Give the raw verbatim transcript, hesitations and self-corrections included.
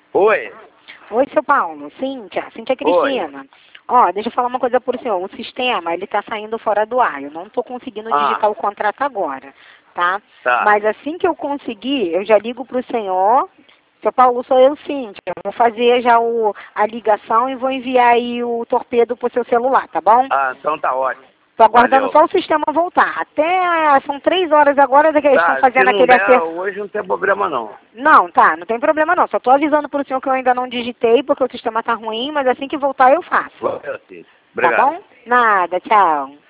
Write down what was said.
Oi. Oi, seu Paulo. Cíntia, Cíntia Cristina. Oi. Ó, deixa eu falar uma coisa por senhor. O sistema, ele tá saindo fora do ar. Eu não tô conseguindo Ah. digitar o contrato agora, tá? Tá. Mas assim que eu conseguir, eu já ligo pro senhor. Seu Paulo, sou eu, Cíntia. Eu vou fazer já o, a ligação e vou enviar aí o torpedo pro seu celular, tá bom? Ah, então tá ótimo. Tô aguardando Valeu. só o sistema voltar. Até são três horas agora que eles Tá, estão fazendo se não aquele der, acerto. hoje não tem problema não. Não, tá, não tem problema não. Só tô avisando pro senhor que eu ainda não digitei, porque o sistema tá ruim, mas assim que voltar eu faço. Valeu, Cíntia. Obrigado. Tá bom? Nada, tchau.